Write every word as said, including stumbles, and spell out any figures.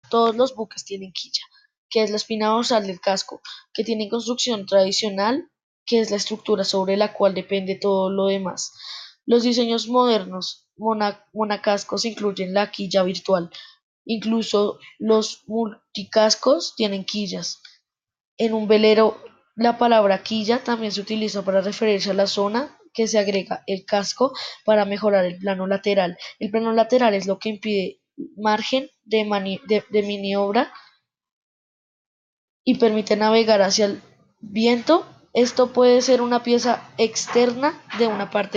todos los buques tienen quilla, que es la espina dorsal del casco, que tiene construcción tradicional, que es la estructura sobre la cual depende todo lo demás. Los diseños modernos mona- monocascos incluyen la quilla virtual. Incluso los multicascos tienen quillas. En un velero, la palabra quilla también se utiliza para referirse a la zona que se agrega el casco para mejorar el plano lateral. El plano lateral es lo que impide margen de, mani- de- de maniobra y permite navegar hacia el viento. Esto puede ser una pieza externa de una parte